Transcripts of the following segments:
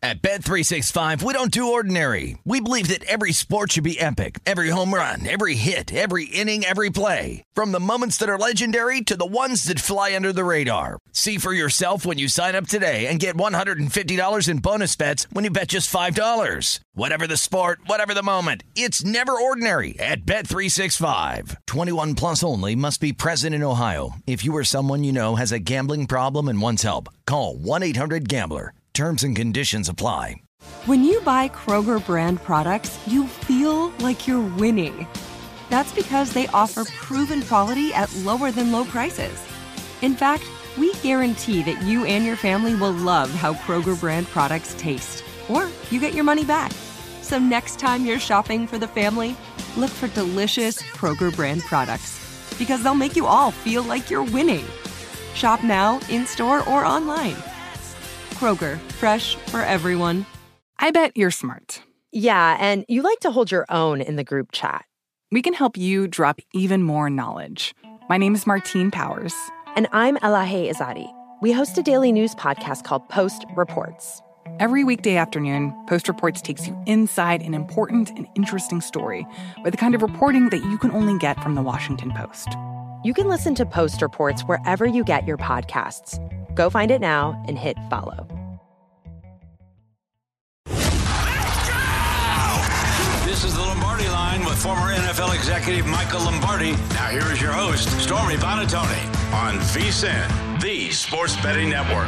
At Bet365, we don't do ordinary. We believe that every sport should be epic. Every home run, every hit, every inning, every play. From the moments that are legendary to the ones that fly under the radar. See for yourself when you sign up today and get $150 in bonus bets when you bet just $5. Whatever the sport, whatever the moment, it's never ordinary at Bet365. 21 plus only. Must be present in Ohio. If you or someone you know has a gambling problem and wants help, call 1-800-GAMBLER. Terms and conditions apply. When you buy Kroger brand products, you feel like you're winning. That's because they offer proven quality at lower than low prices. In fact, we guarantee that you and your family will love how Kroger brand products taste, or you get your money back. So next time you're shopping for the family, look for delicious Kroger brand products, because they'll make you all feel like you're winning. Shop now, in-store, or online. Kroger, fresh for everyone. I bet you're smart. Yeah, and you like to hold your own in the group chat. We can help you drop even more knowledge. My name is Martine Powers. And I'm Elahe Izadi. We host a daily news podcast called Post Reports. Every weekday afternoon, Post Reports takes you inside an important and interesting story with the kind of reporting that you can only get from the Washington Post. You can listen to Post Reports wherever you get your podcasts. Go find it now and hit follow. This is the Lombardi Line with former NFL executive Michael Lombardi. Now here is your host, Stormy Buonantony, on VSiN, the Sports Betting Network.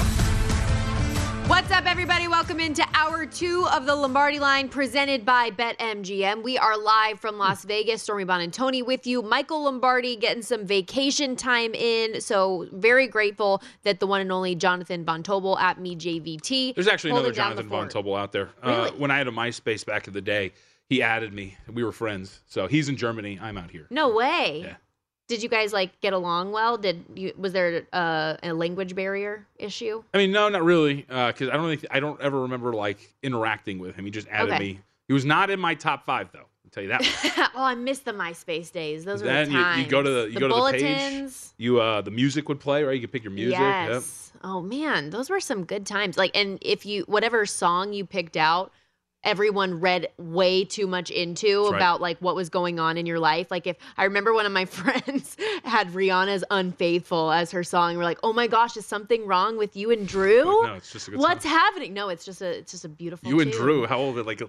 What's up, everybody? Welcome into Hour 2 of the Lombardi Line presented by BetMGM. We are live from Las Vegas. Stormy Buonantony with you. Michael Lombardi getting some vacation time in, so very grateful that the one and only Jonathan Von Tobel at MeJVT. There's actually another Jonathan Von Tobel out there. Really? When I had a MySpace back in the day, he added me. We were friends. So he's in Germany. I'm out here. No way. Yeah. Did you guys get along well? Was there a language barrier issue? I mean, no, not really, because I don't ever remember interacting with him. He just added me. He was not in my top 5 though. I'll tell you that. Oh, I miss the MySpace days. Those were the then times. you go to the bulletins. page. The music would play, right? You could pick your music. Yes. Yep. Oh man, those were some good times. And if whatever song you picked out, everyone read way too much into about what was going on in your life. If I remember one of my friends had Rihanna's Unfaithful as her song. We're like, oh my gosh, is something wrong with you and Drew? No, it's just a good What's song. happening? No, it's just a beautiful You and tune. Drew, how old are they?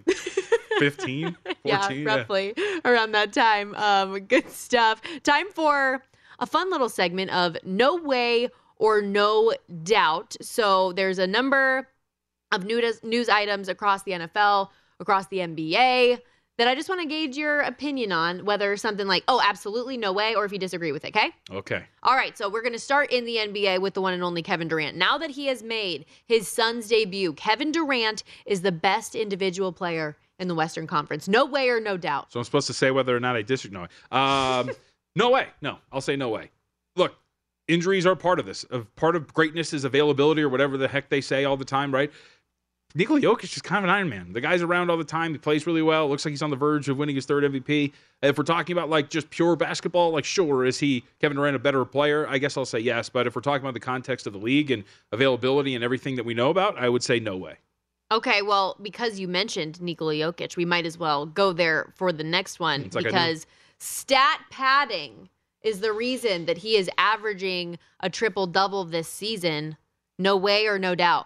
15, 14? Yeah, roughly around that time. Good stuff. Time for a fun little segment of No Way or No Doubt. So there's a number of news items across the NFL, across the NBA, that I just want to gauge your opinion on, whether something absolutely, no way, or if you disagree with it, okay? Okay. All right, so we're going to start in the NBA with the one and only Kevin Durant. Now that he has made his Suns debut, Kevin Durant is the best individual player in the Western Conference. No way or no doubt. So I'm supposed to say whether or not I disagree? No. No way. No, I'll say no way. Look, injuries are part of this. Part of greatness is availability, or whatever the heck they say all the time, right? Nikola Jokic is kind of an Iron Man. The guy's around all the time. He plays really well. Looks like he's on the verge of winning his 3rd MVP. If we're talking about just pure basketball, sure, is Kevin Durant a better player? I guess I'll say yes. But if we're talking about the context of the league and availability and everything that we know about, I would say no way. Okay, well, because you mentioned Nikola Jokic, we might as well go there for the next one, because stat padding is the reason that he is averaging a triple-double this season. No way or no doubt?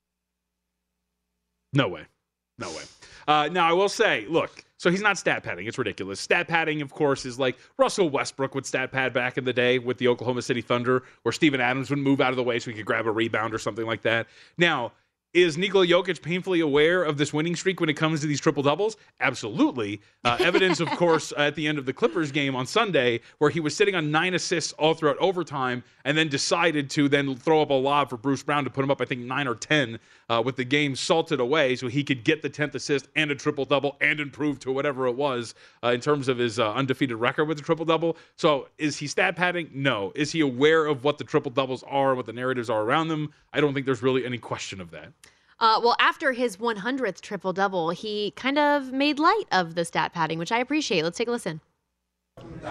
No way. No way. Now, I will say, look, so he's not stat padding. It's ridiculous. Stat padding, of course, is like Russell Westbrook would stat pad back in the day with the Oklahoma City Thunder, where Steven Adams would move out of the way so he could grab a rebound or something like that. Now, is Nikola Jokic painfully aware of this winning streak when it comes to these triple-doubles? Absolutely. Evidence, of course, at the end of the Clippers game on Sunday, where he was sitting on 9 assists all throughout overtime and then decided to then throw up a lob for Bruce Brown to put him up, I think, 9 or 10 with the game salted away so he could get the 10th assist and a triple-double and improve to whatever it was in terms of his undefeated record with the triple-double. So is he stat padding? No. Is he aware of what the triple-doubles are, what the narratives are around them? I don't think there's really any question of that. Well, after his 100th triple-double, he kind of made light of the stat padding, which I appreciate. Let's take a listen.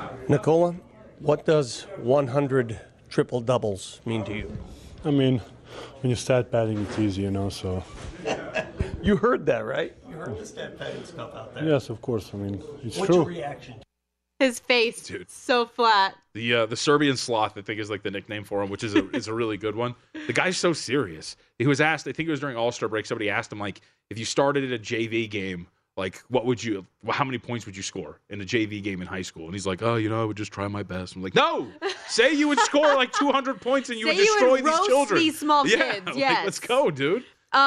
Nikola, what does 100 triple-doubles mean to you? I mean, when you start batting, it's easy, so. You heard that, right? You heard the stat padding stuff out there. Yes, of course. I mean, it's What's true. your reaction? His face, Dude. so flat. The Serbian sloth, I think, is like the nickname for him, which is a really good one. The guy's so serious. He was asked, I think it was during All-Star break, somebody asked him, like, if you started at a JV game, like, how many points would you score in a JV game in high school? And he's like, I would just try my best. I'm like, no! Say you would score like 200 points and you would destroy these children. These small kids, like, yes. let's go, dude.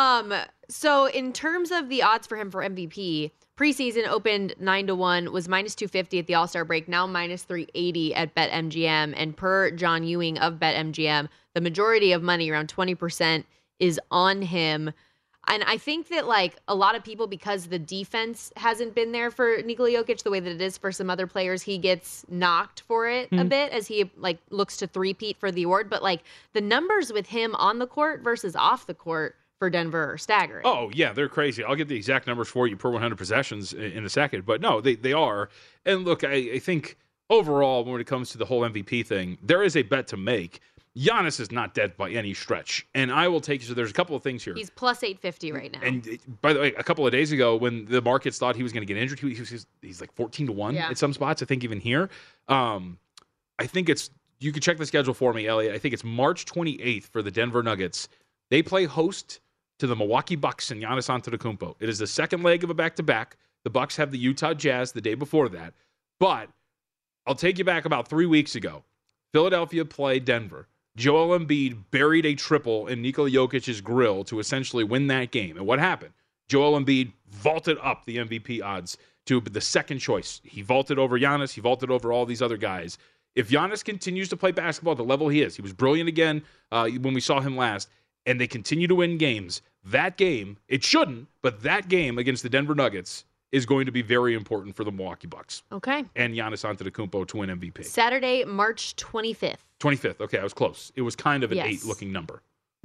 So in terms of the odds for him for MVP, preseason opened 9-1, was -250 at the All-Star break, now -380 at BetMGM. And per John Ewing of BetMGM, the majority of money, around 20%, is on him. And I think that, like, a lot of people, because the defense hasn't been there for Nikola Jokic the way that it is for some other players, he gets knocked for it a bit as he, like, looks to three-peat for the award. But, like, the numbers with him on the court versus off the court for Denver are staggering. Oh, yeah, they're crazy. I'll get the exact numbers for you per 100 possessions in a second. But, no, they are. And, look, I think overall, when it comes to the whole MVP thing, there is a bet to make. Giannis is not dead by any stretch. And I will take you, so there's a couple of things here. He's plus 850 right now. And by the way, a couple of days ago, when the markets thought he was going to get injured, he's like 14-1 at some spots, I think even here. I think you can check the schedule for me, Elliot. I think it's March 28th for the Denver Nuggets. They play host to the Milwaukee Bucks and Giannis Antetokounmpo. It is the second leg of a back-to-back. The Bucks have the Utah Jazz the day before that. But I'll take you back about 3 weeks ago. Philadelphia played Denver. Joel Embiid buried a triple in Nikola Jokic's grill to essentially win that game. And what happened? Joel Embiid vaulted up the MVP odds to the second choice. He vaulted over Giannis. He vaulted over all these other guys. If Giannis continues to play basketball at the level he is, he was brilliant again when we saw him last, and they continue to win games, that game, it shouldn't, but that game against the Denver Nuggets is going to be very important for the Milwaukee Bucks. Okay. And Giannis Antetokounmpo to win MVP. Saturday, March 25th. 25th. Okay, I was close. It was kind of an Yes. 8-looking number.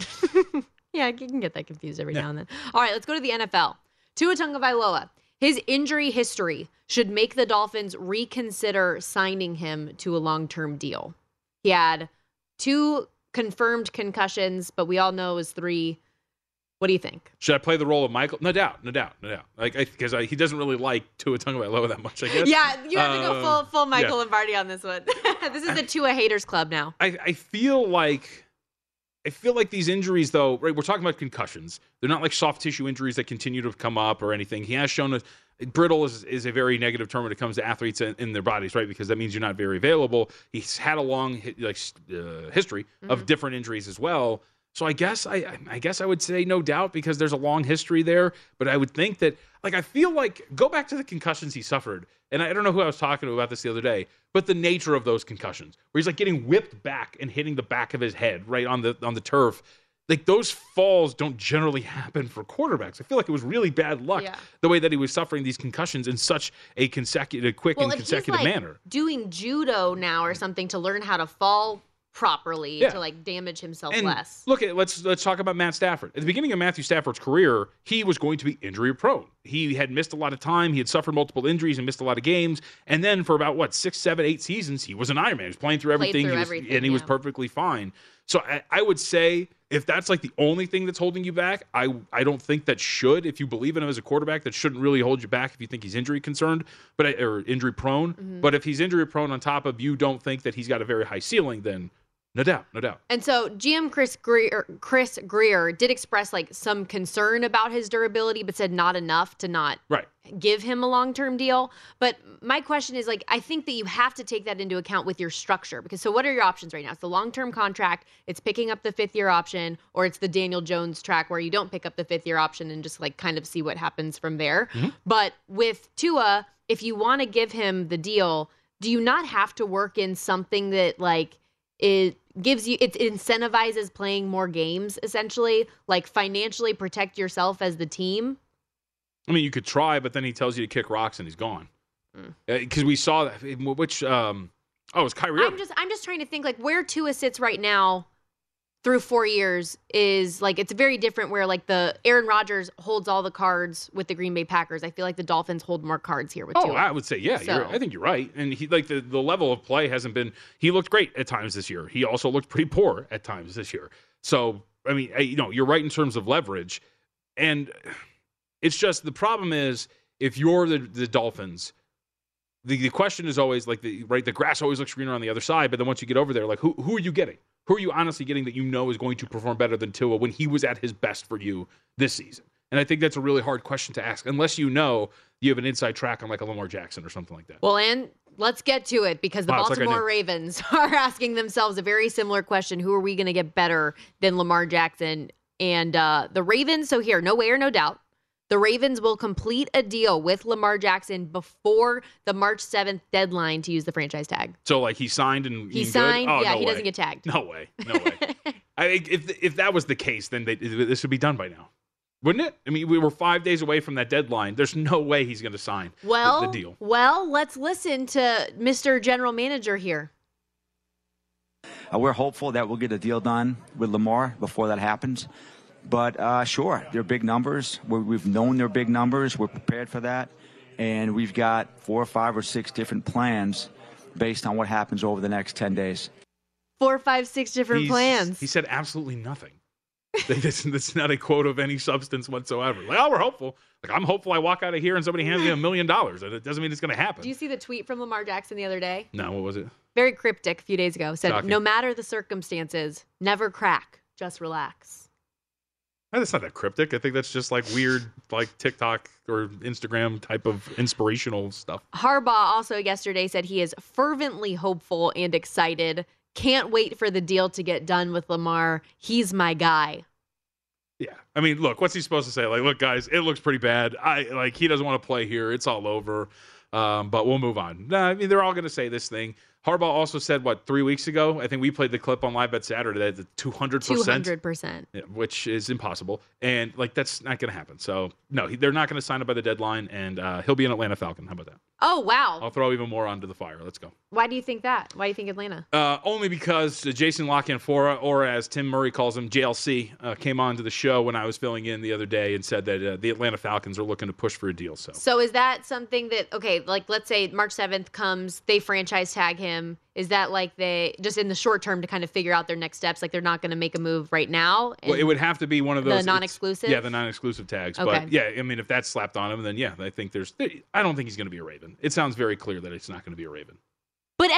Yeah, you can get that confused every now and then. All right, let's go to the NFL. Tua Tagovailoa. His injury history should make the Dolphins reconsider signing him to a long-term deal. He had 2 confirmed concussions, but we all know it was 3. What do you think? Should I play the role of Michael? No doubt. Like, because he doesn't really like Tua Tagovailoa that much, I guess. Yeah, you have to go full Michael Lombardi on this one. This is the Tua haters club now. I feel like these injuries, though, right? We're talking about concussions. They're not like soft tissue injuries that continue to come up or anything. He has shown brittle is a very negative term when it comes to athletes in their bodies, right? Because that means you're not very available. He's had a long history of different injuries as well. So I guess I would say no doubt because there's a long history there. But I would think that, like, I feel like, go back to the concussions he suffered. And I don't know who I was talking to about this the other day, but the nature of those concussions, where he's like getting whipped back and hitting the back of his head right on the turf. Like, those falls don't generally happen for quarterbacks. I feel like it was really bad luck the way that he was suffering these concussions in such a quick and consecutive manner. Doing judo now or something to learn how to fall properly to like damage himself less. Look, let's talk about Matt Stafford. At the beginning of Matthew Stafford's career, he was going to be injury prone. He had missed a lot of time. He had suffered multiple injuries and missed a lot of games. And then for about 6, 7, 8 seasons, he was an Iron Man. He was playing through everything, and he was perfectly fine. So I would say if that's like the only thing that's holding you back, I don't think that should. If you believe in him as a quarterback, that shouldn't really hold you back if you think he's injury concerned, or injury prone. Mm-hmm. But if he's injury prone on top of you don't think that he's got a very high ceiling, then no doubt. And so GM Chris Grier did express like some concern about his durability, but said not enough to not give him a long-term deal. But my question is, like, I think that you have to take that into account with your structure, because so what are your options right now? It's the long-term contract, it's picking up the 5th-year option, or it's the Daniel Jones track where you don't pick up the 5th-year option and just like kind of see what happens from there. Mm-hmm. But with Tua, if you want to give him the deal, do you not have to work in something that like it incentivizes playing more games, essentially, like financially protect yourself as the team? I mean, you could try, but then he tells you to kick rocks and he's gone. Because we saw that, it was Kyrie Irving. I'm just trying to think like where Tua sits right now through 4 years is like, it's very different where like the Aaron Rodgers holds all the cards with the Green Bay Packers. I feel like the Dolphins hold more cards here with Tua. I would say, I think you're right. And he like the level of play hasn't been, he looked great at times this year. He also looked pretty poor at times this year. So I mean, you're right in terms of leverage. And it's just the problem is if you're the Dolphins, the question is always like the grass always looks greener on the other side. But then once you get over there, like who are you getting? Who are you honestly getting that is going to perform better than Tua when he was at his best for you this season? And I think that's a really hard question to ask unless you have an inside track on like a Lamar Jackson or something like that. Well, and let's get to it because the Baltimore Ravens are asking themselves a very similar question. Who are we going to get better than Lamar Jackson? And the Ravens, so here, no way or no doubt, the Ravens will complete a deal with Lamar Jackson before the March 7th deadline to use the franchise tag. So, like, he signed and he signed? Oh, yeah, no he way. doesn't get tagged. No way. If that was the case, then this would be done by now. Wouldn't it? I mean, we were 5 days away from that deadline. There's no way he's going to sign the deal. Well, let's listen to Mr. General Manager here. We're hopeful that we'll get a deal done with Lamar before that happens. But sure, they're big numbers. We've known they're big numbers. We're prepared for that. And we've got 4 or 5 or 6 different plans based on what happens over the next 10 days. 4, 5, 6 different plans. He said absolutely nothing. That's not a quote of any substance whatsoever. Like, we're hopeful. Like, I'm hopeful I walk out of here and somebody hands me $1 million. It doesn't mean it's going to happen. Do you see the tweet from Lamar Jackson the other day? No, what was it? Very cryptic a few days ago. Said, Shocking. No matter the circumstances, never crack, just relax. That's not that cryptic. I think that's just like weird, like TikTok or Instagram type of inspirational stuff. Harbaugh also yesterday said he is fervently hopeful and excited. Can't wait for the deal to get done with Lamar. He's my guy. Yeah. I mean, look, what's he supposed to say? Like, look, guys, it looks pretty bad. He doesn't want to play here. It's all over. But we'll move on. Nah, I mean, they're all going to say this thing. Harbaugh also said, 3 weeks ago? I think we played the clip on Live Bet Saturday that the 200%. 200%. Which is impossible. And, that's not going to happen. So, no, they're not going to sign up by the deadline, and he'll be an Atlanta Falcon. How about that? Oh, wow. I'll throw even more onto the fire. Let's go. Why do you think that? Why do you think Atlanta? Only because Jason La Canfora, or as Tim Murray calls him, JLC, came on to the show when I was filling in the other day and said that the Atlanta Falcons are looking to push for a deal. So is that something that, let's say March 7th comes, they franchise tag him. Is that like they, just in the short term to kind of figure out their next steps, like they're not going to make a move right now? Well, it would have to be one of those. The non-exclusive? Yeah, the non-exclusive tags. Okay. But yeah, I mean, if that's slapped on him, then yeah, I think I don't think he's going to be a Raven. It sounds very clear that it's not going to be a Raven. But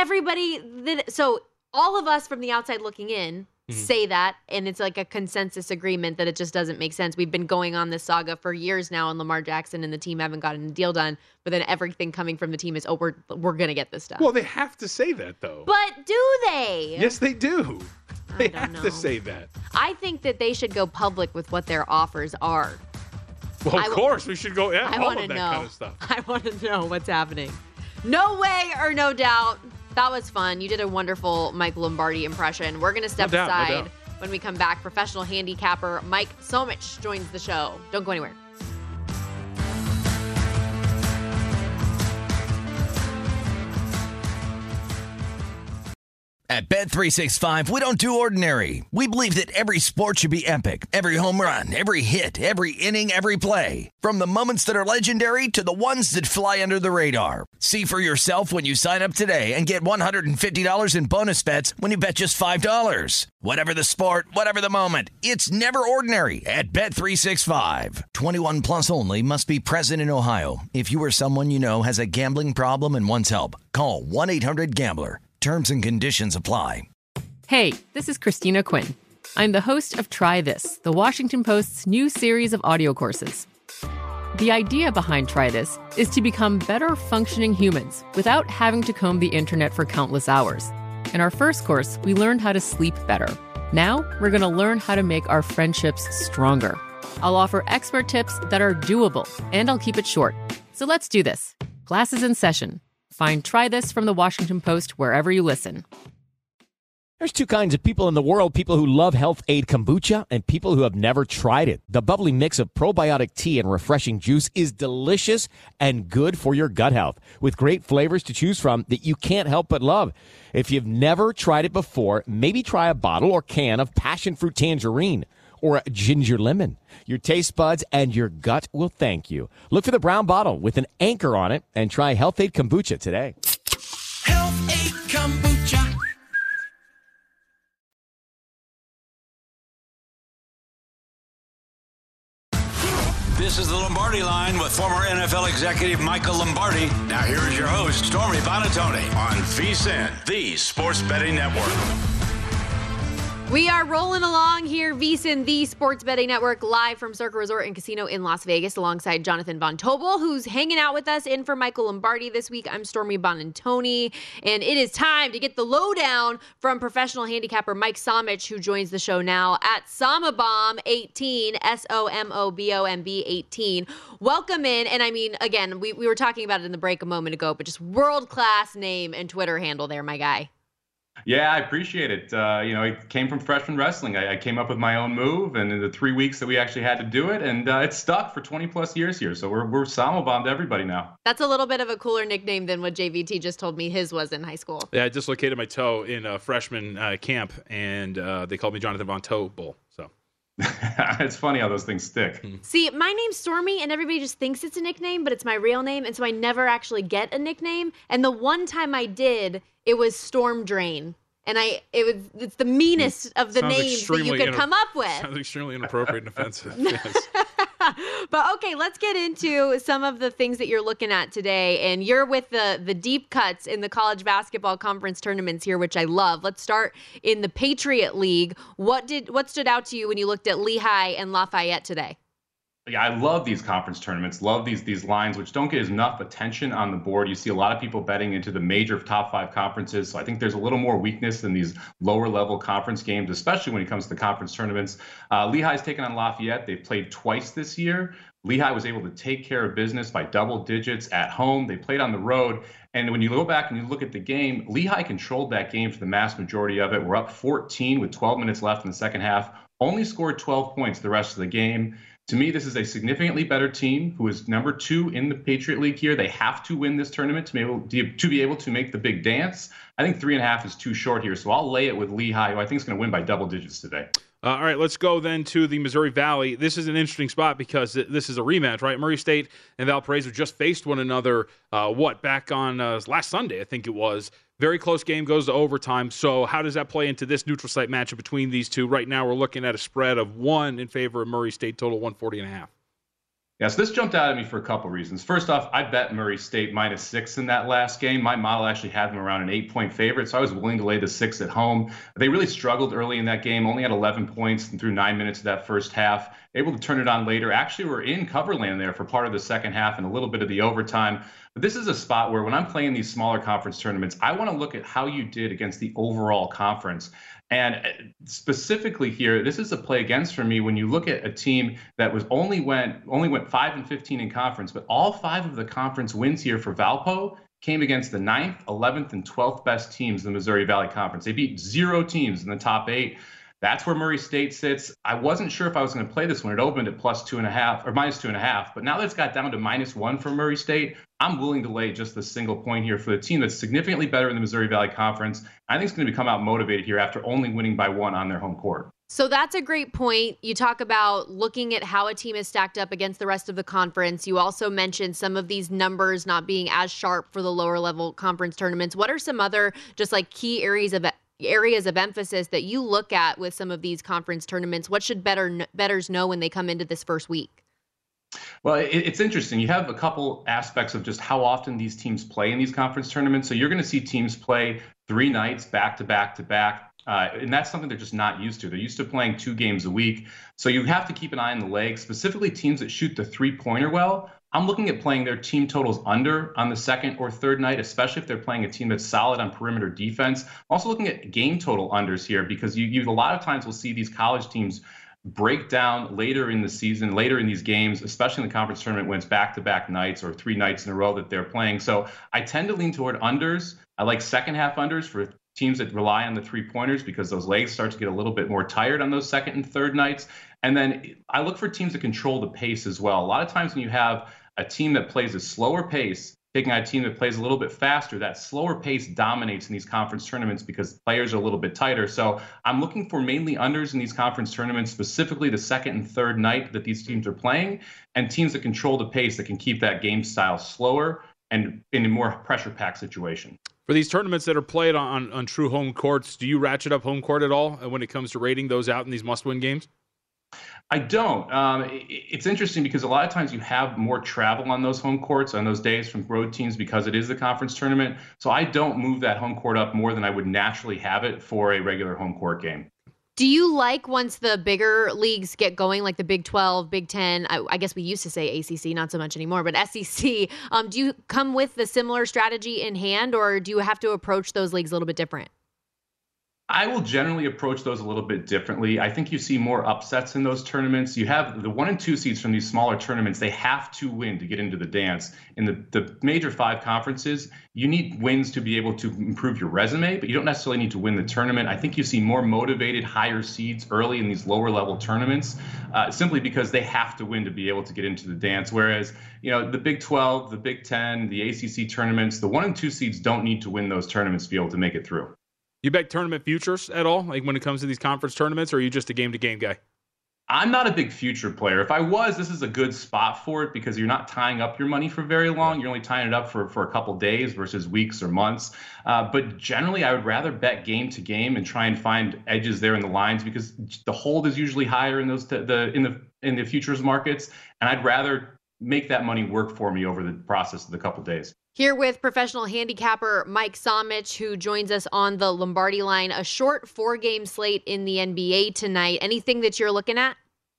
so all of us from the outside looking in say that, and it's like a consensus agreement that it just doesn't make sense. We've been going on this saga for years now, and Lamar Jackson and the team haven't gotten a deal done, but then everything coming from the team is, we're going to get this stuff. Well, they have to say that, though. But do they? Yes, they do. They don't have know. to say that. I think that they should go public with what their offers are. Well, of course, we should go, I all want of to that know. kind of stuff. I want to know what's happening. No way or no doubt. That was fun. You did a wonderful Mike Lombardi impression. We're going to step aside. When we come back, professional handicapper Mike Somich joins the show. Don't go anywhere. At Bet365, we don't do ordinary. We believe that every sport should be epic. Every home run, every hit, every inning, every play. From the moments that are legendary to the ones that fly under the radar. See for yourself when you sign up today and get $150 in bonus bets when you bet just $5. Whatever the sport, whatever the moment, it's never ordinary at Bet365. 21 plus only. Must be present in Ohio. If you or someone you know has a gambling problem and wants help, call 1-800-GAMBLER. Terms and conditions apply. Hey, this is Christina Quinn. I'm the host of Try This, the Washington Post's new series of audio courses. The idea behind Try This is to become better functioning humans without having to comb the internet for countless hours. In our first course, we learned how to sleep better. Now, we're going to learn how to make our friendships stronger. I'll offer expert tips that are doable, and I'll keep it short. So let's do this. Class is in session. Find Try This from the Washington Post wherever you listen. There's two kinds of people in the world, people who love Health Aid Kombucha and people who have never tried it. The bubbly mix of probiotic tea and refreshing juice is delicious and good for your gut health, with great flavors to choose from that you can't help but love. If you've never tried it before, maybe try a bottle or can of passion fruit tangerine or a ginger lemon. Your taste buds and your gut will thank you. Look for the brown bottle with an anchor on it and try Health Aid Kombucha today. Health Aid Kombucha. This is the Lombardi Line with former NFL executive Michael Lombardi. Now here is your host, Stormy Buonantony, on VSiN, the Sports Betting Network. We are rolling along here, VSiN, the Sports Betting Network, live from Circa Resort and Casino in Las Vegas, alongside Jonathan Von Tobel, who's hanging out with us in for Michael Lombardi this week. I'm Stormy Buonantony, and it is time to get the lowdown from professional handicapper Mike Somich, who joins the show now at Somobomb18, SOMOBOMB 18. Welcome in, and I mean, again, we were talking about it in the break a moment ago, but just world-class name and Twitter handle there, my guy. Yeah, I appreciate it. It came from freshman wrestling. I came up with my own move, and in the 3 weeks that we actually had to do it, and it stuck for 20 plus years here. So we're Samobombed everybody now. That's a little bit of a cooler nickname than what JVT just told me his was in high school. Yeah, I dislocated my toe in freshman camp, and they called me Jonathan Von Tobel. So it's funny how those things stick. See, my name's Stormy, and everybody just thinks it's a nickname, but it's my real name, and so I never actually get a nickname. And the one time I did, it was Storm Drain. And it's the meanest of the names that you could come up with. Sounds extremely inappropriate and offensive. Yes. But okay, let's get into some of the things that you're looking at today. And you're with the deep cuts in the college basketball conference tournaments here, which I love. Let's start in the Patriot League. What stood out to you when you looked at Lehigh and Lafayette today? Yeah, I love these conference tournaments, love these lines, which don't get enough attention on the board. You see a lot of people betting into the major top 5 conferences. So I think there's a little more weakness in these lower level conference games, especially when it comes to the conference tournaments. Lehigh's taken on Lafayette. They've played twice this year. Lehigh was able to take care of business by double digits at home. They played on the road. And when you go back and you look at the game, Lehigh controlled that game for the mass majority of it. We're up 14 with 12 minutes left in the second half. Only scored 12 points the rest of the game. To me, this is a significantly better team who is number 2 in the Patriot League here. They have to win this tournament to be able to make the big dance. I think 3.5 is too short here, so I'll lay it with Lehigh, who I think is going to win by double digits today. All right, let's go then to the Missouri Valley. This is an interesting spot because this is a rematch, right? Murray State and Valparaiso just faced one another, back on last Sunday, I think it was. Very close game, goes to overtime. So how does that play into this neutral site matchup between these two? Right now we're looking at a spread of 1 in favor of Murray State, total 140.5. Yeah, so this jumped out at me for a couple reasons. First off, I bet Murray State -6 in that last game. My model actually had them around an 8-point favorite, so I was willing to lay the 6 at home. They really struggled early in that game, only had 11 points through 9 minutes of that first half. Able to turn it on later. Actually, were in coverland there for part of the second half and a little bit of the overtime. But this is a spot where when I'm playing these smaller conference tournaments, I want to look at how you did against the overall conference. And specifically here, this is a play against for me when you look at a team that was only went 5-15 in conference, but all 5 of the conference wins here for Valpo came against the 9th, 11th, and 12th best teams in the Missouri Valley Conference. They beat 0 teams in the top 8. That's where Murray State sits. I wasn't sure if I was going to play this one. It opened at +2.5 or -2.5, but now that it's got down to -1 for Murray State, I'm willing to lay just the single point here for the team that's significantly better in the Missouri Valley Conference. I think it's going to come out motivated here after only winning by 1 on their home court. So that's a great point. You talk about looking at how a team is stacked up against the rest of the conference. You also mentioned some of these numbers not being as sharp for the lower level conference tournaments. What are some other just like key areas of emphasis that you look at with some of these conference tournaments? What should bettors know when they come into this first week? Well, it's interesting. You have a couple aspects of just how often these teams play in these conference tournaments. So you're going to see teams play 3 nights back to back to back. And that's something they're just not used to. They're used to playing 2 games a week. So you have to keep an eye on the legs, specifically teams that shoot the 3-pointer well. I'm looking at playing their team totals under on the second or third night, especially if they're playing a team that's solid on perimeter defense. I'm also looking at game total unders here because you a lot of times will see these college teams break down later in the season, later in these games, especially in the conference tournament when it's back-to-back nights or 3 nights in a row that they're playing. So I tend to lean toward unders. I like second half unders for teams that rely on the 3-pointers because those legs start to get a little bit more tired on those second and third nights. And then I look for teams that control the pace as well. A lot of times when you have a team that plays a slower pace, taking out a team that plays a little bit faster, that slower pace dominates in these conference tournaments because players are a little bit tighter. So I'm looking for mainly unders in these conference tournaments, specifically the second and third night that these teams are playing, and teams that control the pace that can keep that game style slower and in a more pressure-packed situation. For these tournaments that are played on true home courts, do you ratchet up home court at all when it comes to rating those out in these must-win games? I don't. It's interesting because a lot of times you have more travel on those home courts on those days from road teams because it is the conference tournament. So I don't move that home court up more than I would naturally have it for a regular home court game. Do you like once the bigger leagues get going, like the Big 12, Big 10, I guess we used to say ACC, not so much anymore, but SEC, do you come with the similar strategy in hand, or do you have to approach those leagues a little bit different? I will generally approach those a little bit differently. I think you see more upsets in those tournaments. You have the 1 and 2 seeds from these smaller tournaments. They have to win to get into the dance. In the major 5 conferences, you need wins to be able to improve your resume, but you don't necessarily need to win the tournament. I think you see more motivated, higher seeds early in these lower level tournaments, simply because they have to win to be able to get into the dance. Whereas, the Big 12, the Big 10, the ACC tournaments, the 1 and 2 seeds don't need to win those tournaments to be able to make it through. You bet tournament futures at all, like when it comes to these conference tournaments, or are you just a game-to-game guy? I'm not a big future player. If I was, this is a good spot for it because you're not tying up your money for very long. You're only tying it up for a couple days versus weeks or months. But generally, I would rather bet game to game and try and find edges there in the lines because the hold is usually higher in those in the futures markets, and I'd rather make that money work for me over the process of the couple days. Here with professional handicapper Mike Somich, who joins us on the Lombardi line. A short 4-game slate in the NBA tonight. Anything that you're looking at?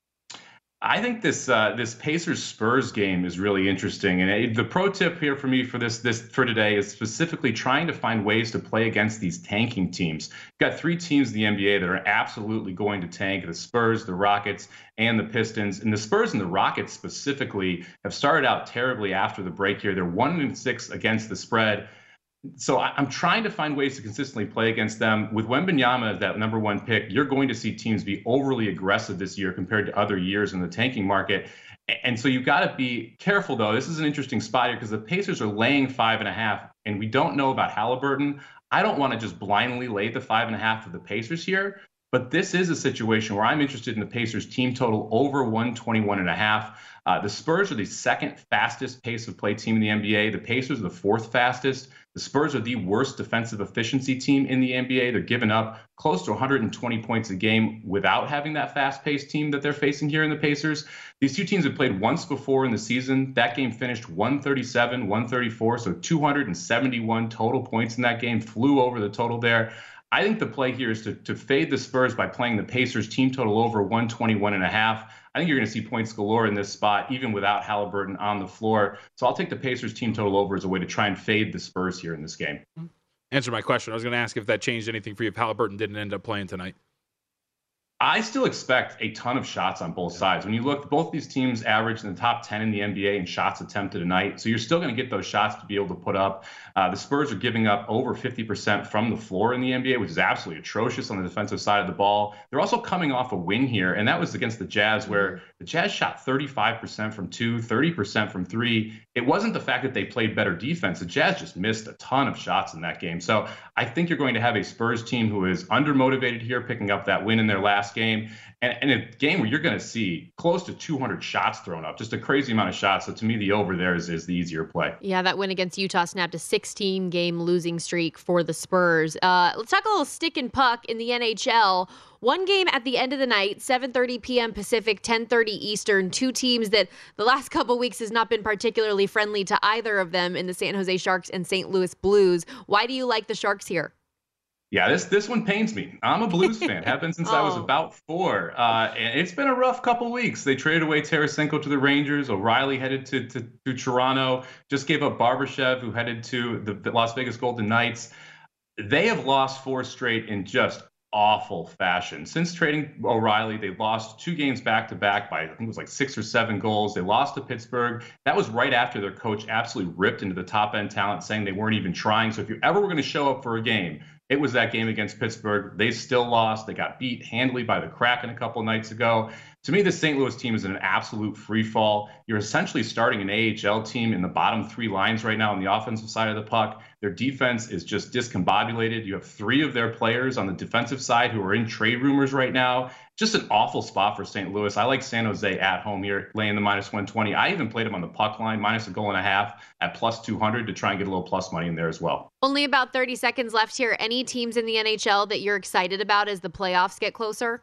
I think this Pacers-Spurs game is really interesting, and the pro tip here for me for for today is specifically trying to find ways to play against these tanking teams. You've got 3 teams in the NBA that are absolutely going to tank: the Spurs, the Rockets, and the Pistons. And the Spurs and the Rockets specifically have started out terribly after the break here. They're 1-6 against the spread. So I'm trying to find ways to consistently play against them. With Wembanyama as that number 1 pick, you're going to see teams be overly aggressive this year compared to other years in the tanking market. And so you've got to be careful, though. This is an interesting spot here because the Pacers are laying 5.5, and we don't know about Halliburton. I don't want to just blindly lay the 5.5 of the Pacers here. But this is a situation where I'm interested in the Pacers team total over 121.5. The Spurs are the 2nd fastest pace of play team in the NBA. The Pacers are the 4th fastest. The Spurs are the worst defensive efficiency team in the NBA. They're giving up close to 120 points a game without having that fast-paced team that they're facing here in the Pacers. These 2 teams have played once before in the season. That game finished 137-134, so 271 total points in that game, flew over the total there. I think the play here is to fade the Spurs by playing the Pacers team total over 121.5. I think you're going to see points galore in this spot, even without Halliburton on the floor. So I'll take the Pacers team total over as a way to try and fade the Spurs here in this game. Answer my question. I was going to ask if that changed anything for you if Halliburton didn't end up playing tonight. I still expect a ton of shots on both sides. When you look, both these teams average in the top 10 in the NBA in shots attempted a night. So you're still going to get those shots to be able to put up. The Spurs are giving up over 50% from the floor in the NBA, which is absolutely atrocious on the defensive side of the ball. They're also coming off a win here, and that was against the Jazz, where the Jazz shot 35% from 2, 30% from 3. It wasn't the fact that they played better defense. The Jazz just missed a ton of shots in that game. So I think you're going to have a Spurs team who is undermotivated here, picking up that win in their last game, and a game where you're going to see close to 200 shots thrown up, just a crazy amount of shots. So to me, the over there is the easier play. Yeah, that win against Utah snapped a 16-game losing streak for the Spurs. Let's talk a little stick and puck in the NHL. One game at the end of the night, 7:30 p.m. Pacific, 10:30 Eastern. 2 teams that the last couple weeks has not been particularly friendly to either of them in the San Jose Sharks and St. Louis Blues. Why do you like the Sharks here? Yeah, this one pains me. I'm a Blues fan. Have been since I was about 4. And it's been a rough couple weeks. They traded away Tarasenko to the Rangers. O'Reilly headed to Toronto. Just gave up Barbashev, who headed to the Las Vegas Golden Knights. They have lost 4 straight in just awful fashion. Since trading O'Reilly, they lost 2 games back-to-back by, I think it was like 6 or 7 goals. They lost to Pittsburgh. That was right after their coach absolutely ripped into the top-end talent, saying they weren't even trying. So if you ever were going to show up for a game, it was that game against Pittsburgh. They still lost. They got beat handily by the Kraken a couple of nights ago. To me, the St. Louis team is in an absolute free fall. You're essentially starting an AHL team in the bottom 3 lines right now on the offensive side of the puck. Their defense is just discombobulated. You have 3 of their players on the defensive side who are in trade rumors right now. Just an awful spot for St. Louis. I like San Jose at home here, laying the -120. I even played them on the puck line, -1.5 goals at +200 to try and get a little plus money in there as well. Only about 30 seconds left here. Any teams in the NHL that you're excited about as the playoffs get closer?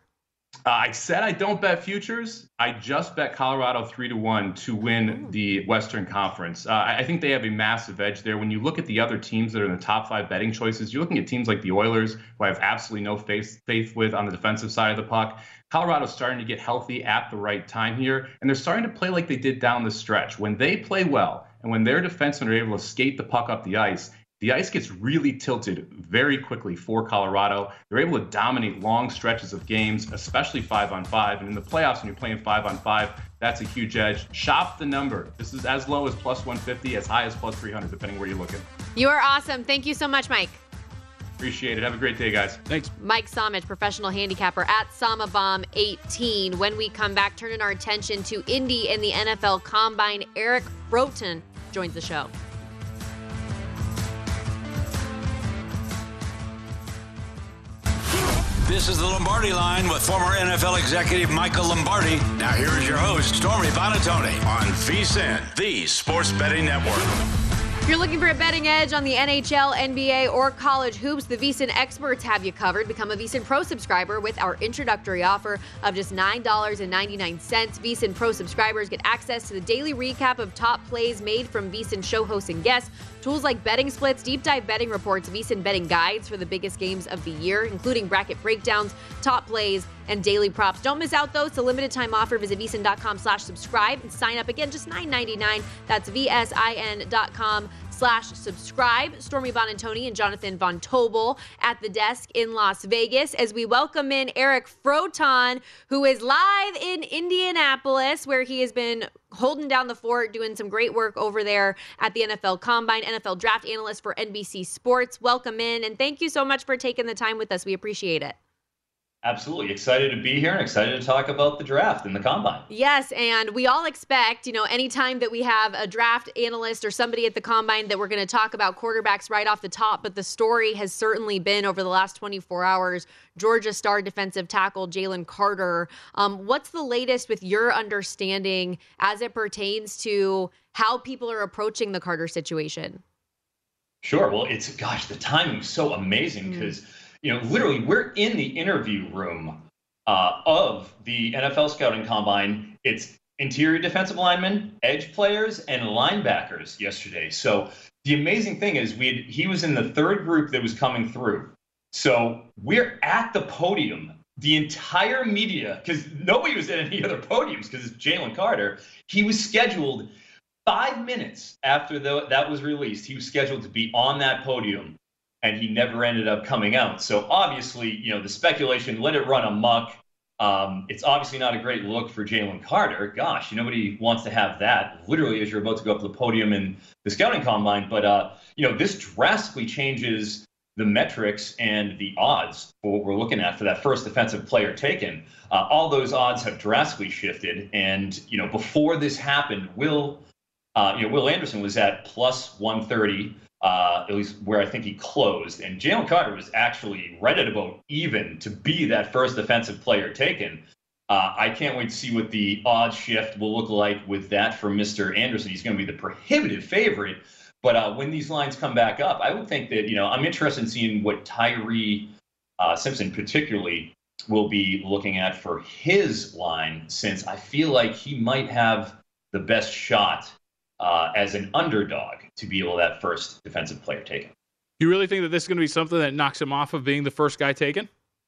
I said I don't bet futures. I just bet Colorado 3-1 to win the Western Conference. I think they have a massive edge there. When you look at the other teams that are in the top 5 betting choices, you're looking at teams like the Oilers, who I have absolutely no faith with on the defensive side of the puck. Colorado's starting to get healthy at the right time here, and they're starting to play like they did down the stretch. When they play well, and when their defensemen are able to skate the puck up the ice gets really tilted very quickly for Colorado. They're able to dominate long stretches of games, especially 5-on-5. And in the playoffs, when you're playing 5-on-5, that's a huge edge. Shop the number. This is as low as plus 150, as high as plus 300, depending where you're looking. You are awesome. Thank you so much, Mike. Appreciate it. Have a great day, guys. Thanks. Mike Somich, professional handicapper at SamaBomb18. When we come back, turning our attention to Indy and the NFL Combine, Eric Froton joins the show. This is the Lombardi Line with former NFL executive Michael Lombardi. Now here is your host, Stormy Buonantony, on VSiN, the Sports Betting Network. If you're looking for a betting edge on the NHL, NBA, or college hoops, the VSiN experts have you covered. Become a VSiN Pro subscriber with our introductory offer of just $9.99. VSiN Pro subscribers get access to the daily recap of top plays made from VSiN show hosts and guests, tools like betting splits, deep dive betting reports, VSiN betting guides for the biggest games of the year, including bracket breakdowns, top plays, and daily props. Don't miss out, though. It's a limited time offer. Visit VSiN.com/subscribe and sign up again. Just $9.99. That's VSIN.com/subscribe. Stormy Buonantony and Jonathan Von Tobel at the desk in Las Vegas as we welcome in Eric Froton, who is live in Indianapolis, where he has been holding down the fort, doing some great work over there at the NFL Combine, NFL draft analyst for NBC Sports. Welcome in, and thank you so much for taking the time with us. We appreciate it. Absolutely. Excited to be here and excited to talk about the draft and the Combine. Yes, and we all expect, anytime that we have a draft analyst or somebody at the Combine that we're going to talk about quarterbacks right off the top, but the story has certainly been over the last 24 hours, Georgia star defensive tackle Jalen Carter. What's the latest with your understanding as it pertains to how people are approaching the Carter situation? Sure. Well, the timing is so amazing because literally, we're in the interview room of the NFL Scouting Combine. It's interior defensive linemen, edge players, and linebackers yesterday. So the amazing thing is he was in the third group that was coming through. So we're at the podium. The entire media, because nobody was at any other podiums because it's Jalen Carter, he was scheduled 5 minutes after that was released. He was scheduled to be on that podium. And he never ended up coming out. So obviously, the speculation, let it run amok. It's obviously not a great look for Jalen Carter. Gosh, nobody wants to have that literally as you're about to go up to the podium in the Scouting Combine. But, this drastically changes the metrics and the odds for what we're looking at for that first defensive player taken. All those odds have drastically shifted. And, before this happened, Will Anderson was at plus 130. At least where I think he closed. And Jalen Carter was actually right at about even to be that first defensive player taken. I can't wait to see what the odds shift will look like with that for Mr. Anderson. He's going to be the prohibitive favorite. But when these lines come back up, I would think that, I'm interested in seeing what Tyree Simpson particularly will be looking at for his line, since I feel like he might have the best shot as an underdog to be able that first defensive player taken. You really think that this is going to be something that knocks him off of being the first guy taken?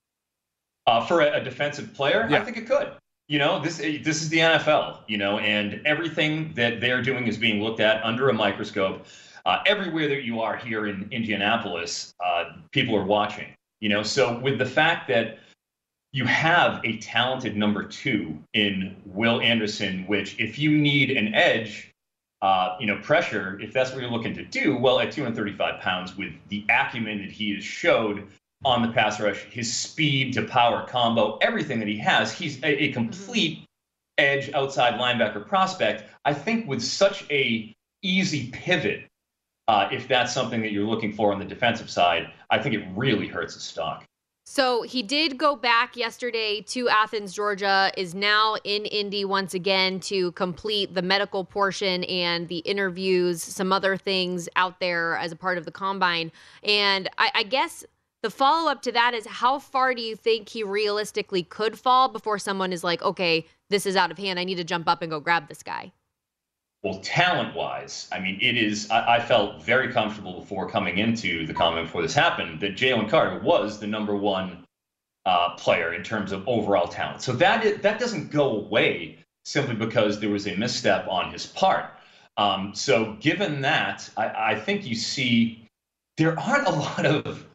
For a defensive player, yeah. I think it could. This is the NFL, and everything that they're doing is being looked at under a microscope. Everywhere that you are here in Indianapolis, people are watching, So with the fact that you have a talented number 2 in Will Anderson, which if you need an edge, pressure, if that's what you're looking to do, well, at 235 pounds with the acumen that he has showed on the pass rush, his speed to power combo, everything that he has, he's a complete edge outside linebacker prospect. I think with such a easy pivot, if that's something that you're looking for on the defensive side, I think it really hurts his stock. So he did go back yesterday to Athens, Georgia, is now in Indy once again to complete the medical portion and the interviews, some other things out there as a part of the Combine. And I guess the follow-up to that is, how far do you think he realistically could fall before someone is like, okay, this is out of hand, I need to jump up and go grab this guy? Well, talent-wise, I mean, it is. I felt very comfortable before coming into the comment before this happened that Jalen Carter was the number one player in terms of overall talent. So that doesn't go away simply because there was a misstep on his part. So given that, I think you see there aren't a lot of,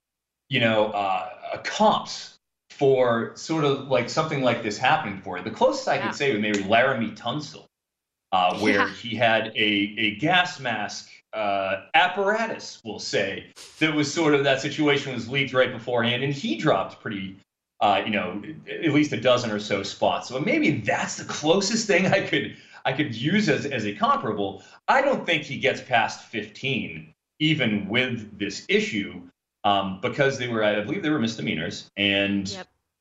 comps for sort of like something like this happening for him. The closest I could say was maybe Laramie Tunsil, where he had a gas mask apparatus, we'll say, that was sort of, that situation was leaked right beforehand, and he dropped pretty, at least a dozen or so spots. So maybe that's the closest thing I could use as a comparable. I don't think he gets past 15, even with this issue, because I believe they were misdemeanors, and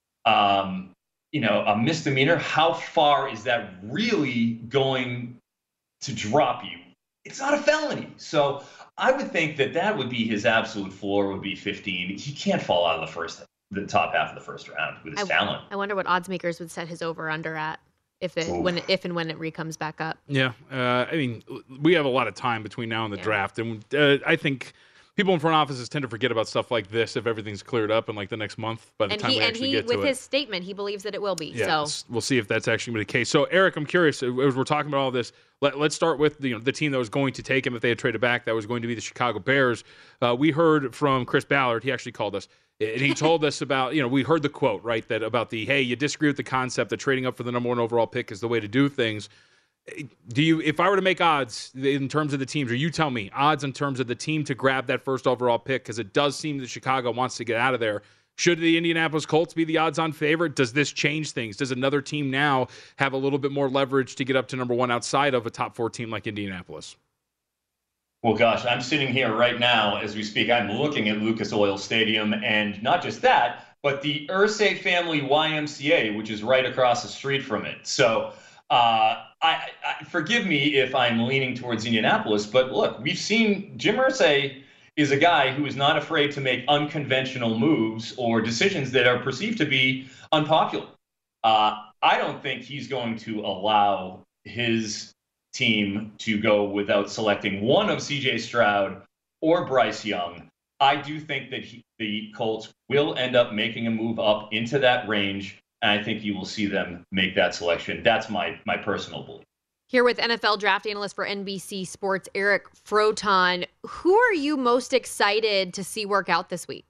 a misdemeanor, how far is that really going to drop you? It's not a felony. So I would think that would be his absolute floor, would be 15. He can't fall out of the top half of the first round with his talent. I wonder what odds makers would set his over-under at if and when it comes back up. Yeah. I mean, we have a lot of time between now and the draft. And I think people in front offices tend to forget about stuff like this if everything's cleared up in like the next month by the time we actually get to it. With his statement, he believes that it will be. Yeah, so we'll see if that's actually going to be the case. So, Eric, I'm curious, as we're talking about all this, let's start with the team that was going to take him if they had traded back. That was going to be the Chicago Bears. We heard from Chris Ballard. He actually called us, and he told us about, we heard the quote, right, that about hey, you disagree with the concept that trading up for the number one overall pick is the way to do things. If I were to make odds in terms of the teams, or you tell me odds in terms of the team to grab that first overall pick, because it does seem that Chicago wants to get out of there, should the Indianapolis Colts be the odds-on favorite? Does this change things? Does another team now have a little bit more leverage to get up to number one outside of a top four team like Indianapolis? Well, gosh, I'm sitting here right now as we speak. I'm looking at Lucas Oil Stadium, and not just that, but the Irsay Family YMCA, which is right across the street from it. So I forgive me if I'm leaning towards Indianapolis, but look, we've seen Jim Irsay is a guy who is not afraid to make unconventional moves or decisions that are perceived to be unpopular. I don't think he's going to allow his team to go without selecting one of C.J. Stroud or Bryce Young. I do think that the Colts will end up making a move up into that range, and I think you will see them make that selection. That's my personal belief. Here with NFL draft analyst for NBC Sports, Eric Froton. Who are you most excited to see work out this week?